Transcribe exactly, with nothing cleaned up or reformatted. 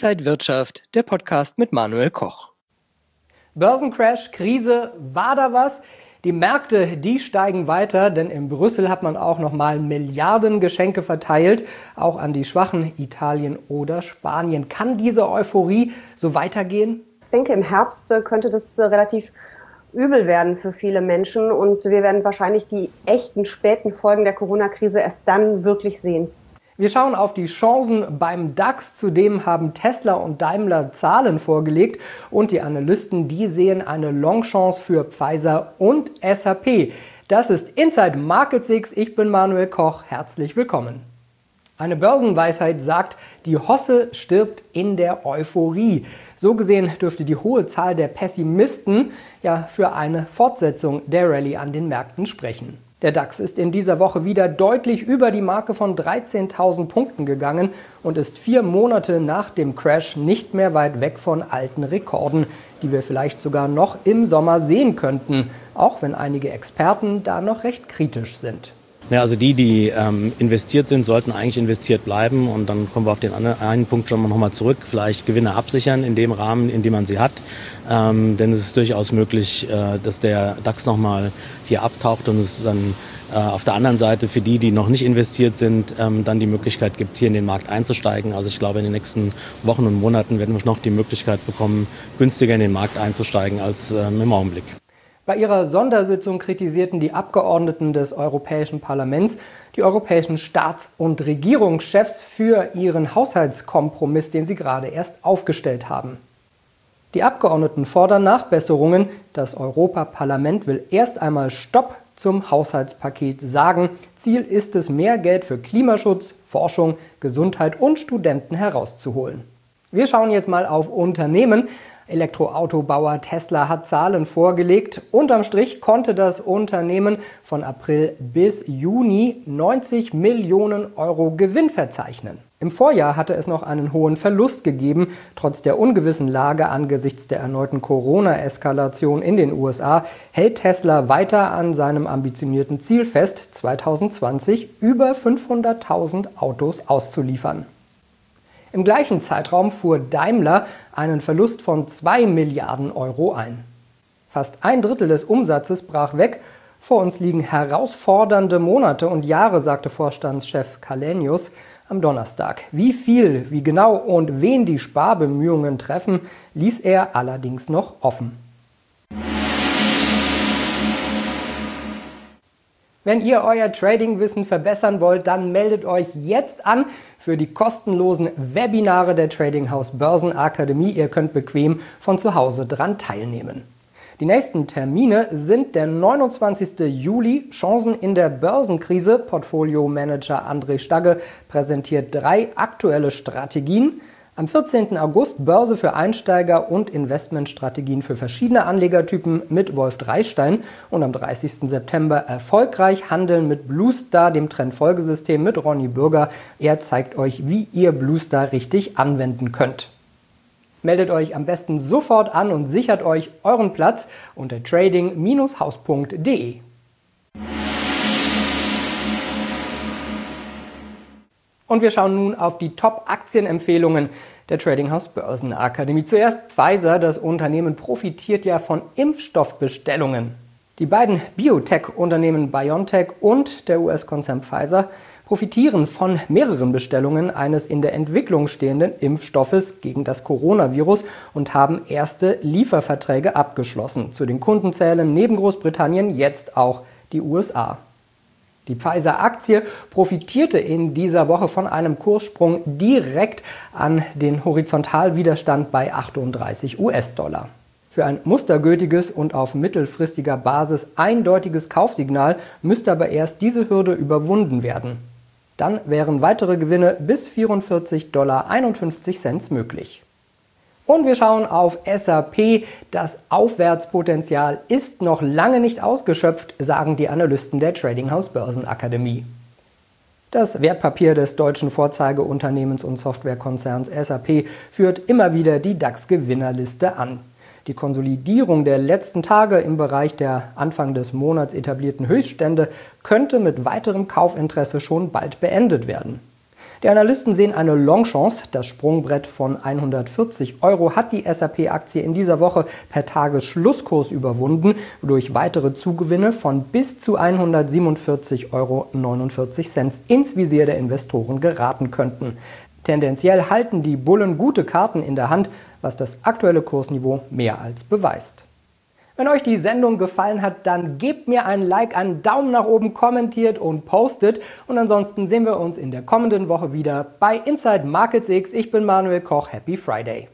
Inside Wirtschaft, der Podcast mit Manuel Koch. Börsencrash, Krise, war da was? Die Märkte, die steigen weiter, denn in Brüssel hat man auch nochmal Milliarden Geschenke verteilt, auch an die Schwachen Italien oder Spanien. Kann diese Euphorie so weitergehen? Ich denke, im Herbst könnte das relativ übel werden für viele Menschen und wir werden wahrscheinlich die echten späten Folgen der Corona-Krise erst dann wirklich sehen. Wir schauen auf die Chancen beim DAX. Zudem haben Tesla und Daimler Zahlen vorgelegt und die Analysten, die sehen eine Longchance für Pfizer und S A P. Das ist Inside MarketSix. Ich bin Manuel Koch. Herzlich willkommen. Eine Börsenweisheit sagt, die Hosse stirbt in der Euphorie. So gesehen dürfte die hohe Zahl der Pessimisten ja für eine Fortsetzung der Rallye an den Märkten sprechen. Der DAX ist in dieser Woche wieder deutlich über die Marke von dreizehntausend Punkten gegangen und ist vier Monate nach dem Crash nicht mehr weit weg von alten Rekorden, die wir vielleicht sogar noch im Sommer sehen könnten, auch wenn einige Experten da noch recht kritisch sind. Ja, also die, die ähm, investiert sind, sollten eigentlich investiert bleiben und dann kommen wir auf den anderen, einen Punkt schon mal nochmal zurück, vielleicht Gewinne absichern in dem Rahmen, in dem man sie hat, ähm, denn es ist durchaus möglich, äh, dass der DAX nochmal hier abtaucht und es dann äh, auf der anderen Seite für die, die noch nicht investiert sind, ähm, dann die Möglichkeit gibt, hier in den Markt einzusteigen. Also ich glaube, in den nächsten Wochen und Monaten werden wir noch die Möglichkeit bekommen, günstiger in den Markt einzusteigen als ähm, im Augenblick. Bei ihrer Sondersitzung kritisierten die Abgeordneten des Europäischen Parlaments die europäischen Staats- und Regierungschefs für ihren Haushaltskompromiss, den sie gerade erst aufgestellt haben. Die Abgeordneten fordern Nachbesserungen. Das Europaparlament will erst einmal Stopp zum Haushaltspaket sagen. Ziel ist es, mehr Geld für Klimaschutz, Forschung, Gesundheit und Studenten herauszuholen. Wir schauen jetzt mal auf Unternehmen. Elektroautobauer Tesla hat Zahlen vorgelegt. Unterm Strich konnte das Unternehmen von April bis Juni neunzig Millionen Euro Gewinn verzeichnen. Im Vorjahr hatte es noch einen hohen Verlust gegeben. Trotz der ungewissen Lage angesichts der erneuten Corona-Eskalation in den U S A hält Tesla weiter an seinem ambitionierten Ziel fest, zweitausendzwanzig über fünfhunderttausend Autos auszuliefern. Im gleichen Zeitraum fuhr Daimler einen Verlust von zwei Milliarden Euro ein. Fast ein Drittel des Umsatzes brach weg. Vor uns liegen herausfordernde Monate und Jahre, sagte Vorstandschef Källenius am Donnerstag. Wie viel, wie genau und wen die Sparbemühungen treffen, ließ er allerdings noch offen. Wenn ihr euer Trading-Wissen verbessern wollt, dann meldet euch jetzt an für die kostenlosen Webinare der Trading House Börsenakademie. Ihr könnt bequem von zu Hause dran teilnehmen. Die nächsten Termine sind der neunundzwanzigsten Juli, Chancen in der Börsenkrise. Portfolio-Manager André Stagge präsentiert drei aktuelle Strategien. Am vierzehnten August Börse für Einsteiger und Investmentstrategien für verschiedene Anlegertypen mit Wolf Dreistein und am dreißigsten September erfolgreich handeln mit Bluestar, dem Trendfolgesystem mit Ronny Bürger. Er zeigt euch, wie ihr Bluestar richtig anwenden könnt. Meldet euch am besten sofort an und sichert euch euren Platz unter trading Bindestrich haus punkt de. Und wir schauen nun auf die Top-Aktienempfehlungen der Trading House Börsenakademie. Zuerst Pfizer. Das Unternehmen profitiert ja von Impfstoffbestellungen. Die beiden Biotech-Unternehmen BioNTech und der U S-Konzern Pfizer profitieren von mehreren Bestellungen eines in der Entwicklung stehenden Impfstoffes gegen das Coronavirus und haben erste Lieferverträge abgeschlossen. Zu den Kunden zählen neben Großbritannien jetzt auch die U S A. Die Pfizer-Aktie profitierte in dieser Woche von einem Kurssprung direkt an den Horizontalwiderstand bei achtunddreißig US-Dollar. Für ein mustergültiges und auf mittelfristiger Basis eindeutiges Kaufsignal müsste aber erst diese Hürde überwunden werden. Dann wären weitere Gewinne bis vierundvierzig Komma einundfünfzig Dollar möglich. Und wir schauen auf S A P. Das Aufwärtspotenzial ist noch lange nicht ausgeschöpft, sagen die Analysten der Trading House Börsenakademie. Das Wertpapier des deutschen Vorzeigeunternehmens und Softwarekonzerns S A P führt immer wieder die DAX-Gewinnerliste an. Die Konsolidierung der letzten Tage im Bereich der Anfang des Monats etablierten Höchststände könnte mit weiterem Kaufinteresse schon bald beendet werden. Die Analysten sehen eine Longchance. Das Sprungbrett von hundertvierzig Euro hat die S A P-Aktie in dieser Woche per Tagesschlusskurs überwunden, wodurch weitere Zugewinne von bis zu hundertsiebenundvierzig Euro neunundvierzig ins Visier der Investoren geraten könnten. Tendenziell halten die Bullen gute Karten in der Hand, was das aktuelle Kursniveau mehr als beweist. Wenn euch die Sendung gefallen hat, dann gebt mir ein Like, einen Daumen nach oben, kommentiert und postet. Und ansonsten sehen wir uns in der kommenden Woche wieder bei Inside Markets X. Ich bin Manuel Koch. Happy Friday!